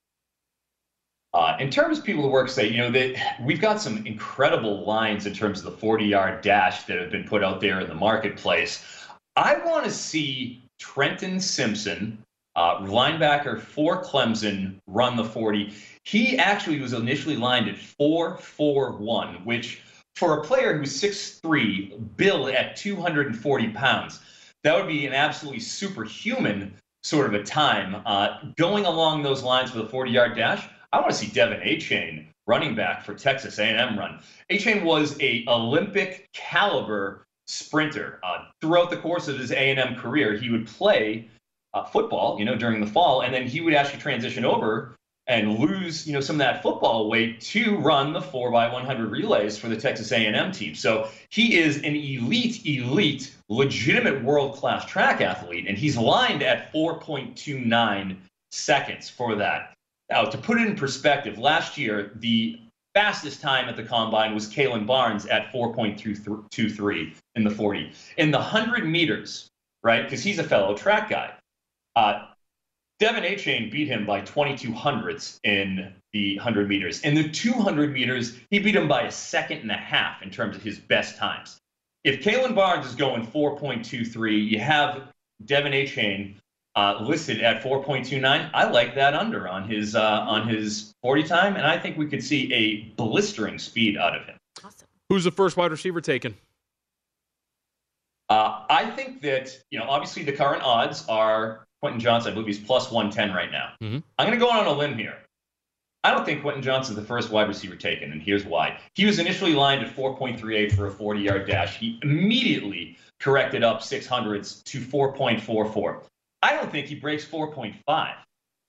In terms of people who work, we've got some incredible lines in terms of the 40-yard dash that have been put out there in the marketplace. I want to see Trenton Simpson, linebacker for Clemson, run the 40. He actually was initially lined at 4.41, which for a player who's 6'3", billed at 240 pounds, that would be an absolutely superhuman sort of a time. Going along those lines with a 40-yard dash, I want to see Devin Achane, running back for Texas A&M, run. Achane was a Olympic caliber sprinter. Throughout the course of his A&M career, he would play football, during the fall, and then he would actually transition over and lose, some of that football weight to run the 4x100 relays for the Texas A&M team. So he is an elite, legitimate world-class track athlete, and he's lined at 4.29 seconds for that. Now, to put it in perspective, last year, the fastest time at the Combine was Kalen Barnes at 4.23 in the 40. In the 100 meters, right, because he's a fellow track guy, Devin Achane beat him by 22 hundredths in the 100 meters. In the 200 meters, he beat him by a second and a half in terms of his best times. If Kalen Barnes is going 4.23, you have Devin Achane listed at 4.29. I like that under on his 40 time, and I think we could see a blistering speed out of him. Awesome. Who's the first wide receiver taken? I think that, obviously the current odds are Quentin Johnson. I believe he's plus 110 right now. Mm-hmm. I'm going to go on a limb here. I don't think Quentin Johnson's the first wide receiver taken, and here's why. He was initially lined at 4.38 for a 40-yard dash. He immediately corrected up 6 hundredths to 4.44. I don't think he breaks 4.5.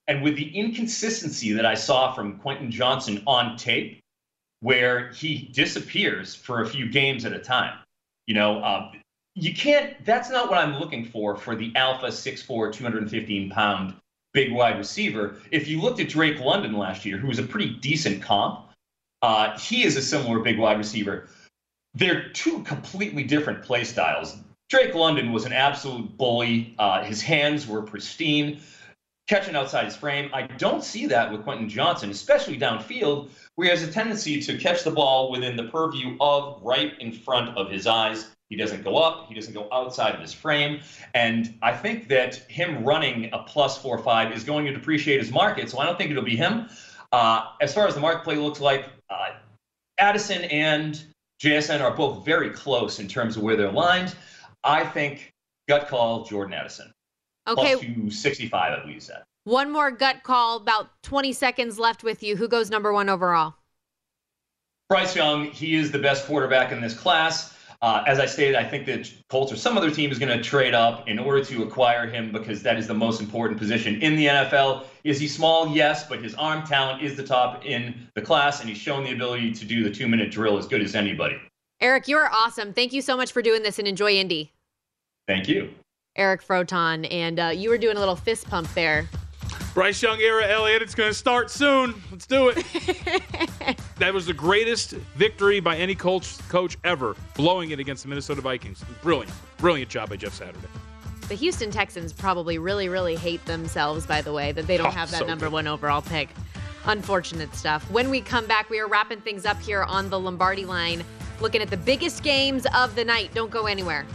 And with the inconsistency that I saw from Quentin Johnson on tape, where he disappears for a few games at a time, you can't, that's not what I'm looking for the alpha 6'4", 215-pound big wide receiver. If you looked at Drake London last year, who was a pretty decent comp, he is a similar big wide receiver. They're two completely different play styles. Drake London was an absolute bully. His hands were pristine, catching outside his frame. I don't see that with Quentin Johnson, especially downfield, where he has a tendency to catch the ball within the purview of right in front of his eyes. He doesn't go up. He doesn't go outside of his frame. And I think that him running a plus 4.5 is going to depreciate his market, so I don't think it'll be him. As far as the market play looks like, Addison and JSN are both very close in terms of where they're lined. I think gut call, Jordan Addison. Okay. Plus 265, I believe you said. One more gut call, about 20 seconds left with you. Who goes number one overall? Bryce Young, he is the best quarterback in this class. As I stated, I think that Colts or some other team is going to trade up in order to acquire him because that is the most important position in the NFL. Is he small? Yes, but his arm talent is the top in the class, and he's shown the ability to do the 2-minute drill as good as anybody. Eric, you are awesome. Thank you so much for doing this, and enjoy Indy. Thank you. Eric Froton, and you were doing a little fist pump there. Bryce Young era, Elliott. It's going to start soon. Let's do it. That was the greatest victory by any coach ever, blowing it against the Minnesota Vikings. Brilliant job by Jeff Saturday. The Houston Texans probably really, really hate themselves, by the way, that they don't have that number one overall pick. Unfortunate stuff. When we come back, we are wrapping things up here on the Lombardi line, looking at the biggest games of the night. Don't go anywhere.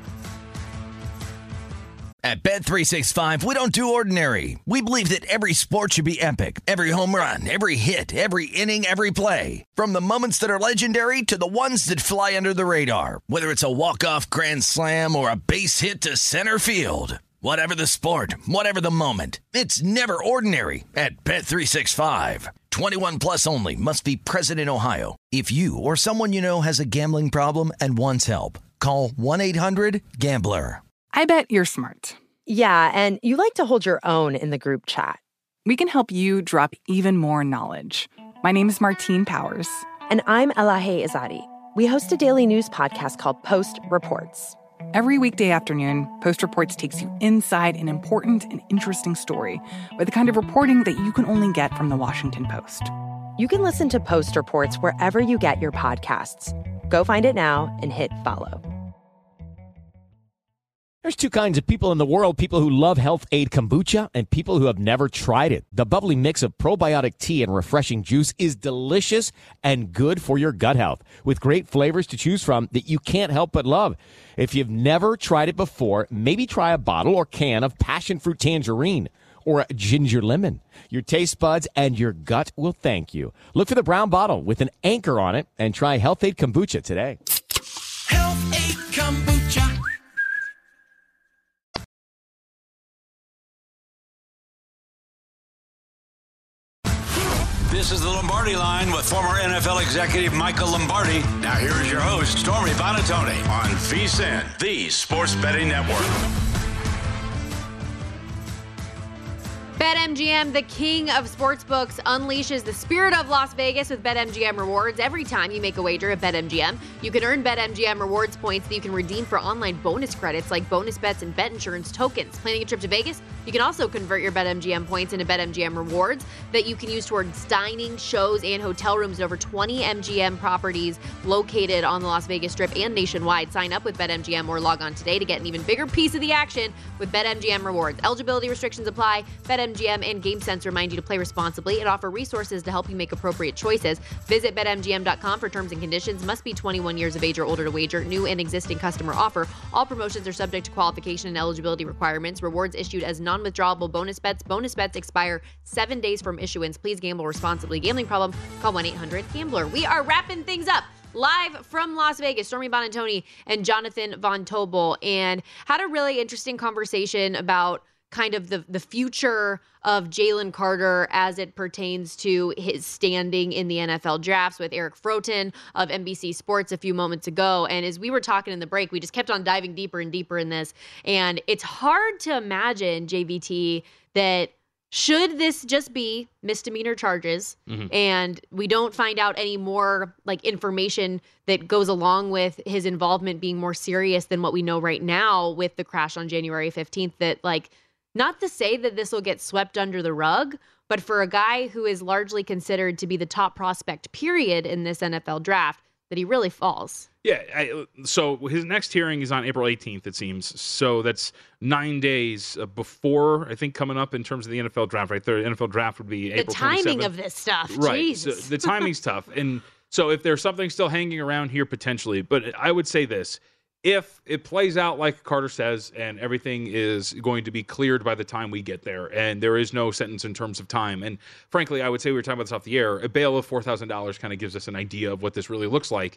At Bet365, we don't do ordinary. We believe that every sport should be epic. Every home run, every hit, every inning, every play. From the moments that are legendary to the ones that fly under the radar. Whether it's a walk-off grand slam or a base hit to center field. Whatever the sport, whatever the moment. It's never ordinary at Bet365. 21 plus only. Must be present in Ohio. If you or someone you know has a gambling problem and wants help, call 1-800-GAMBLER. I bet you're smart. Yeah, and you like to hold your own in the group chat. We can help you drop even more knowledge. My name is Martine Powers. And I'm Elahe Izadi. We host a daily news podcast called Post Reports. Every weekday afternoon, Post Reports takes you inside an important and interesting story with the kind of reporting that you can only get from the Washington Post. You can listen to Post Reports wherever you get your podcasts. Go find it now and hit follow. There's two kinds of people in the world, people who love Health Aid Kombucha and people who have never tried it. The bubbly mix of probiotic tea and refreshing juice is delicious and good for your gut health, with great flavors to choose from that you can't help but love. If you've never tried it before, maybe try a bottle or can of passion fruit tangerine or a ginger lemon. Your taste buds and your gut will thank you. Look for the brown bottle with an anchor on it and try Health Aid Kombucha today. Health Aid Kombucha. This is the Lombardi Line with former NFL executive Michael Lombardi. Now here is your host, Stormy Buonantony, on VSiN, the Sports Betting Network. BetMGM, the king of sportsbooks, unleashes the spirit of Las Vegas with BetMGM rewards. Every time you make a wager at BetMGM, you can earn BetMGM rewards points that you can redeem for online bonus credits like bonus bets and bet insurance tokens. Planning a trip to Vegas? You can also convert your BetMGM points into BetMGM rewards that you can use towards dining, shows, and hotel rooms at over 20 MGM properties located on the Las Vegas Strip and nationwide. Sign up with BetMGM or log on today to get an even bigger piece of the action with BetMGM rewards. Eligibility restrictions apply. BetMGM and GameSense remind you to play responsibly and offer resources to help you make appropriate choices. Visit BetMGM.com for terms and conditions. Must be 21 years of age or older to wager. New and existing customer offer. All promotions are subject to qualification and eligibility requirements. Rewards issued as non-withdrawable bonus bets. Bonus bets expire 7 days from issuance. Please gamble responsibly. Gambling problem? Call 1-800-GAMBLER. We are wrapping things up. Live from Las Vegas, Stormy Buonantony and Jonathan Von Tobel, and had a really interesting conversation about kind of the future of Jalen Carter as it pertains to his standing in the NFL drafts with Eric Froton of NBC Sports a few moments ago. And as we were talking in the break, we just kept on diving deeper and deeper in this. And it's hard to imagine, JVT, that Should this just be misdemeanor charges and we don't find out any more like information that goes along with his involvement being more serious than what we know right now with the crash on January 15th, that like, not to say that this will get swept under the rug, but for a guy who is largely considered to be the top prospect period in this NFL draft, that he really falls. Yeah, so his next hearing is on April 18th, it seems. So that's 9 days before, I think, coming up in terms of the NFL draft, right? The NFL draft would be April 27th. The timing of this stuff, right? Jesus. So the timing's tough. And so if there's something still hanging around here, potentially. But I would say this. If it plays out like Carter says and everything is going to be cleared by the time we get there and there is no sentence in terms of time, and frankly, I would say we were talking about this off the air, a bail of $4,000 kind of gives us an idea of what this really looks like.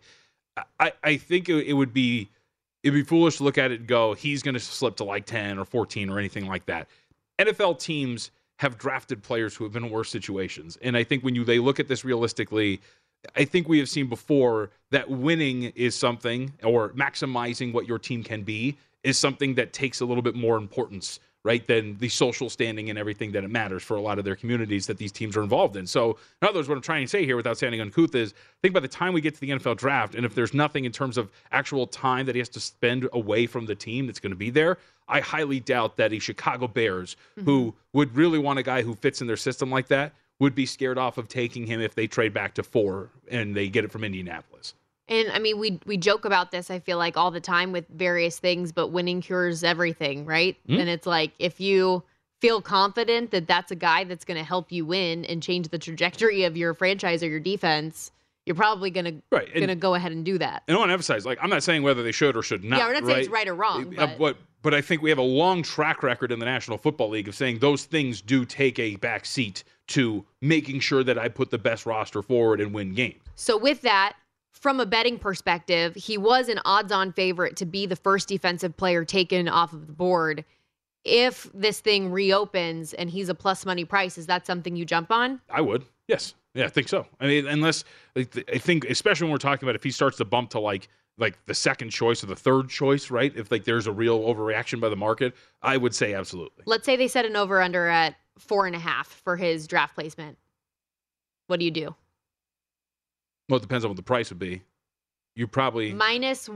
I think it would be foolish to look at it and go, he's going to slip to like 10 or 14 or anything like that. NFL teams have drafted players who have been in worse situations. And I think when they look at this realistically, I think we have seen before that winning is something, or maximizing what your team can be is something that takes a little bit more importance, right, than the social standing and everything that it matters for a lot of their communities that these teams are involved in. So, in other words, what I'm trying to say here without sounding uncouth is, I think by the time we get to the NFL draft, and if there's nothing in terms of actual time that he has to spend away from the team that's going to be there, I highly doubt that a Chicago Bears, who would really want a guy who fits in their system like that, would be scared off of taking him if they trade back to 4 and they get it from Indianapolis. And I mean, we joke about this, I feel like, all the time with various things, but winning cures everything, right? And it's like, if you feel confident that that's a guy that's going to help you win and change the trajectory of your franchise or your defense, you're probably going to go ahead and do that. And I want to emphasize, like, I'm not saying whether they should or should not. Yeah, we're not saying it's right or wrong. But I think we have a long track record in the National Football League of saying those things do take a back seat to making sure that I put the best roster forward and win games. So with that, from a betting perspective, he was an odds-on favorite to be the first defensive player taken off of the board. If this thing reopens and he's a plus money price, is that something you jump on? I would. Yes. Yeah, I think so. I mean, unless I think, especially when we're talking about if he starts to bump to like the second choice or the third choice, right? If like there's a real overreaction by the market, I would say absolutely. Let's say they set an over/under at 4.5 for his draft placement. What do you do? Well, it depends on what the price would be. You probably minus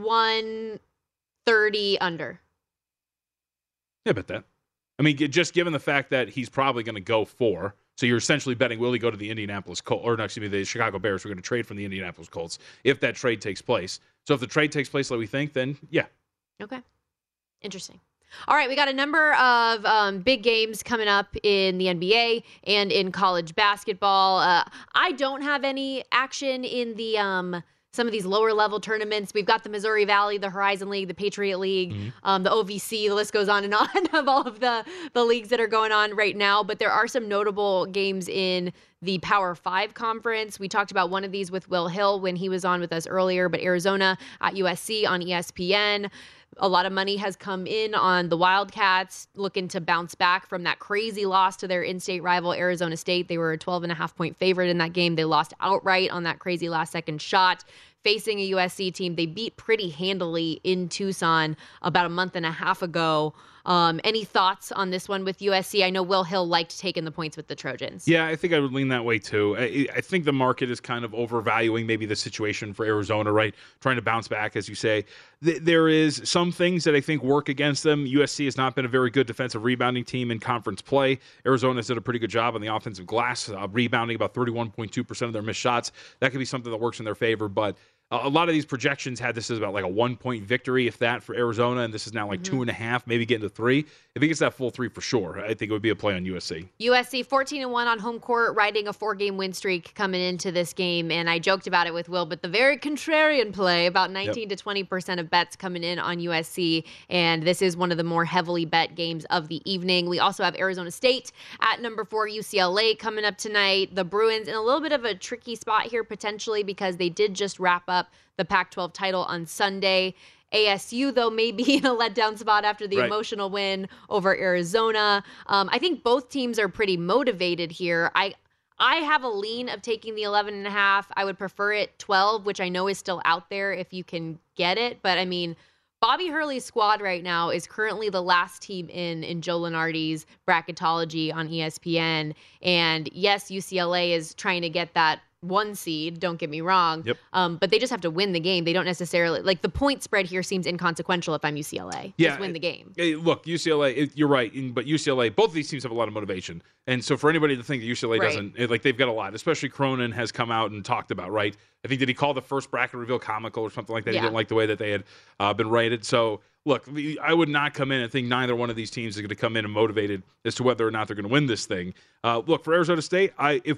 130 under. Yeah, I bet that. I mean, just given the fact that he's probably going to go 4, so you're essentially betting will he go to the Indianapolis Colts, or no, excuse me, the Chicago Bears. We're going to trade from the Indianapolis Colts if that trade takes place. So if the trade takes place like we think, then yeah. Okay. Interesting. All right, we got a number of big games coming up in the NBA and in college basketball. I don't have any action in the some of these lower level tournaments. We've got the Missouri Valley, the Horizon League, the Patriot League, the OVC. The list goes on and on of all of the leagues that are going on right now. But there are some notable games in the Power 5 conference. We talked about one of these with Will Hill when he was on with us earlier, but Arizona at USC on ESPN. A lot of money has come in on the Wildcats looking to bounce back from that crazy loss to their in-state rival, Arizona State. They were a 12.5-point favorite in that game. They lost outright on that crazy last-second shot. Facing a USC team they beat pretty handily in Tucson about a month and a half ago. Any thoughts on this one with USC? I know Will Hill liked taking the points with the Trojans. Yeah, I think I would lean that way too. I think the market is kind of overvaluing maybe the situation for Arizona, right? Trying to bounce back, as you say. There is some things that I think work against them. USC has not been a very good defensive rebounding team in conference play. Arizona's did a pretty good job on the offensive glass, rebounding about 31.2% of their missed shots. That could be something that works in their favor, but a lot of these projections had this as about like a 1-point victory, if that, for Arizona, and this is now like 2.5, maybe getting to 3. If it gets that full 3 for sure, I think it would be a play on USC. USC 14-1 on home court, riding a 4-game win streak coming into this game, and I joked about it with Will, but the very contrarian play, about 19 to 20% of bets coming in on USC, and this is one of the more heavily bet games of the evening. We also have Arizona State at number 4, UCLA coming up tonight. The Bruins in a little bit of a tricky spot here potentially because they did just wrap up the Pac-12 title on Sunday. ASU, though, may be in a letdown spot after the emotional win over Arizona. I think both teams are pretty motivated here. I have a lean of taking the 11.5. I would prefer it 12, which I know is still out there if you can get it. But, I mean, Bobby Hurley's squad right now is currently the last team in Joe Lunardi's bracketology on ESPN. And yes, UCLA is trying to get that 1 seed, don't get me wrong. Yep. But they just have to win the game. They don't necessarily, like, the point spread here seems inconsequential if I'm UCLA. Yeah, just win the game. Look, UCLA, you're right, but UCLA, both of these teams have a lot of motivation. And so for anybody to think that UCLA doesn't, like, they've got a lot, especially Cronin has come out and talked about, right? I think, did he call the first bracket reveal comical or something like that? Yeah. He didn't like the way that they had been rated. So, look, I would not come in and think neither one of these teams is going to come in and motivated as to whether or not they're going to win this thing. Look, for Arizona State,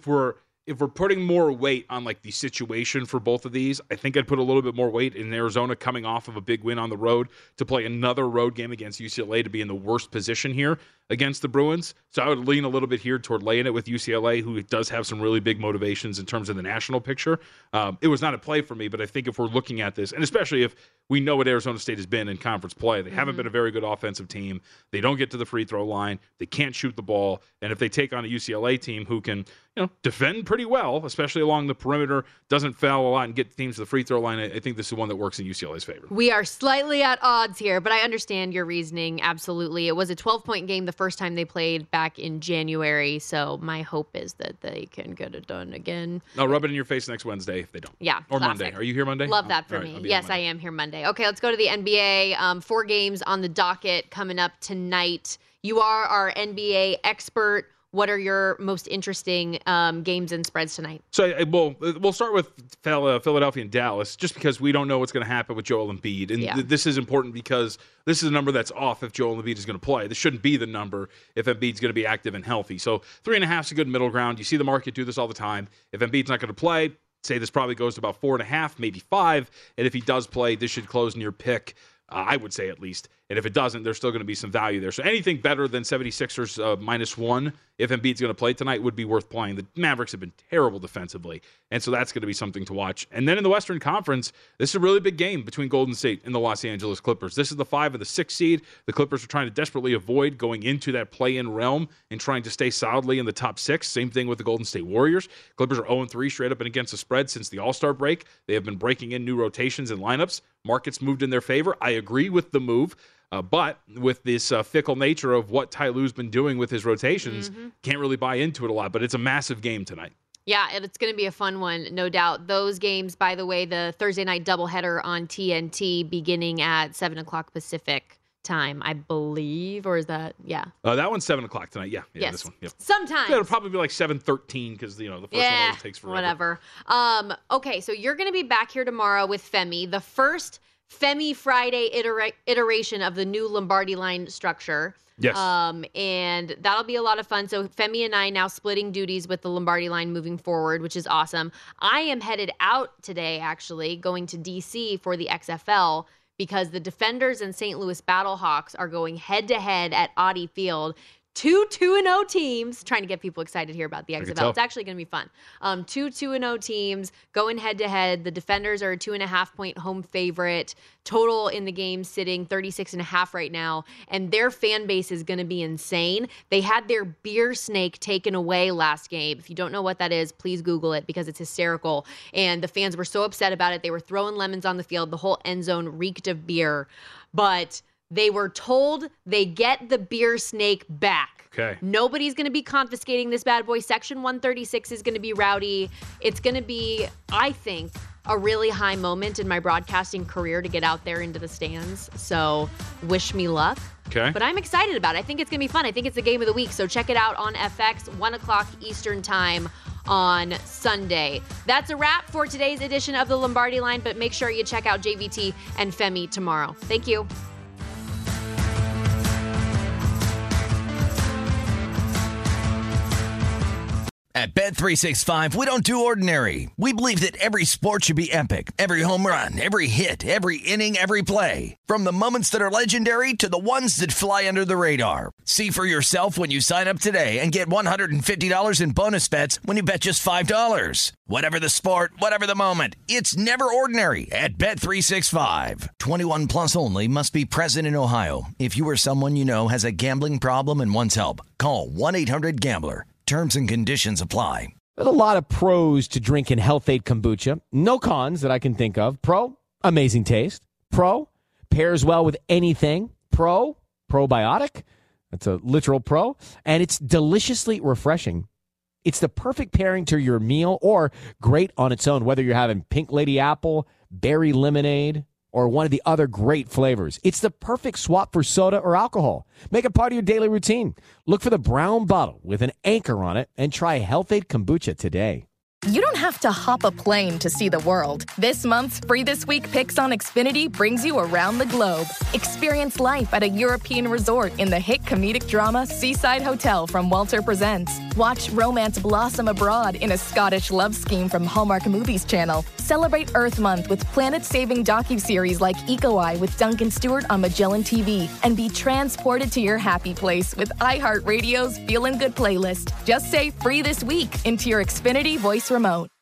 if we're putting more weight on, like, the situation for both of these, I think I'd put a little bit more weight in Arizona coming off of a big win on the road to play another road game against UCLA to be in the worst position here against the Bruins. So I would lean a little bit here toward laying it with UCLA, who does have some really big motivations in terms of the national picture. It was not a play for me, but I think if we're looking at this, and especially if we know what Arizona State has been in conference play, they haven't been a very good offensive team. They don't get to the free throw line. They can't shoot the ball. And if they take on a UCLA team who can, defend pretty well, especially along the perimeter, doesn't foul a lot and get teams to the free throw line, I think this is one that works in UCLA's favor. We are slightly at odds here, but I understand your reasoning. Absolutely. It was a 12-point game the first time they played back in January, so my hope is that they can get it done again. I'll rub it in your face next Wednesday if they don't. Yeah. Or classic. Monday. Are you here Monday? Love that for me. Yes, I am here Monday. Okay, let's go to the NBA. 4 games on the docket coming up tonight. You are our NBA expert. What are your most interesting games and spreads tonight? So, we'll start with Philadelphia and Dallas, just because we don't know what's going to happen with Joel Embiid. And this is important because this is a number that's off if Joel Embiid is going to play. This shouldn't be the number if Embiid's going to be active and healthy. So 3.5 is a good middle ground. You see the market do this all the time. If Embiid's not going to play, say this probably goes to about 4.5, maybe 5. And if he does play, this should close near pick. I would say at least. And if it doesn't, there's still going to be some value there. So anything better than 76ers -1, if Embiid's going to play tonight, would be worth playing. The Mavericks have been terrible defensively, and so that's going to be something to watch. And then in the Western Conference, this is a really big game between Golden State and the Los Angeles Clippers. This is the 5 and the 6 seed. The Clippers are trying to desperately avoid going into that play-in realm and trying to stay solidly in the top 6. Same thing with the Golden State Warriors. Clippers are 0-3 straight up and against the spread since the All-Star break. They have been breaking in new rotations and lineups. Markets moved in their favor. I agree with the move. But with this fickle nature of what Ty Lue's been doing with his rotations, can't really buy into it a lot. But it's a massive game tonight. Yeah, it's going to be a fun one, no doubt. Those games, by the way, the Thursday night doubleheader on TNT beginning at 7 o'clock Pacific time, I believe. Or is that, that one's 7 o'clock tonight. Yeah, yes. This one. Yep. Sometimes. It'll probably be like 7:13 because, the first one always takes forever. Whatever. Okay, so you're going to be back here tomorrow with Femi, the first Femi Friday iteration of the new Lombardi line structure. Yes. And that'll be a lot of fun. So Femi and I now splitting duties with the Lombardi line moving forward, which is awesome. I am headed out today, actually, going to DC for the XFL because the Defenders and St. Louis Battlehawks are going head-to-head at Audi Field. 2 2-0 teams, trying to get people excited here about the XFL. It's actually going to be fun. 2 2-0 teams going head-to-head. The Defenders are a 2.5-point home favorite. Total in the game sitting 36.5 right now. And their fan base is going to be insane. They had their beer snake taken away last game. If you don't know what that is, please Google it because it's hysterical. And the fans were so upset about it. They were throwing lemons on the field. The whole end zone reeked of beer. But they were told they get the beer snake back. Okay. Nobody's going to be confiscating this bad boy. Section 136 is going to be rowdy. It's going to be, I think, a really high moment in my broadcasting career to get out there into the stands. So wish me luck. Okay. But I'm excited about it. I think it's going to be fun. I think it's the game of the week. So check it out on FX, 1 o'clock Eastern time on Sunday. That's a wrap for today's edition of the Lombardi Line, but make sure you check out JVT and Femi tomorrow. Thank you. At Bet365, we don't do ordinary. We believe that every sport should be epic. Every home run, every hit, every inning, every play. From the moments that are legendary to the ones that fly under the radar. See for yourself when you sign up today and get $150 in bonus bets when you bet just $5. Whatever the sport, whatever the moment, it's never ordinary at Bet365. 21 plus only. Must be present in Ohio. If you or someone you know has a gambling problem and wants help, call 1-800-GAMBLER. Terms and conditions apply. There's a lot of pros to drinking Health Ade Kombucha. No cons that I can think of. Pro, amazing taste. Pro, pairs well with anything. Probiotic. That's a literal pro. And it's deliciously refreshing. It's the perfect pairing to your meal or great on its own, whether you're having Pink Lady Apple, berry lemonade, or one of the other great flavors. It's the perfect swap for soda or alcohol. Make it part of your daily routine. Look for the brown bottle with an anchor on it and try Health-Ade Kombucha today. You don't have to hop a plane to see the world. This month's Free This Week Picks on Xfinity brings you around the globe. Experience life at a European resort in the hit comedic drama Seaside Hotel from Walter Presents. Watch romance blossom abroad in a Scottish love scheme from Hallmark Movies Channel. Celebrate Earth Month with planet-saving docuseries like Eco Eye with Duncan Stewart on Magellan TV. And be transported to your happy place with iHeartRadio's Feelin' Good playlist. Just say Free This Week into your Xfinity voice remote.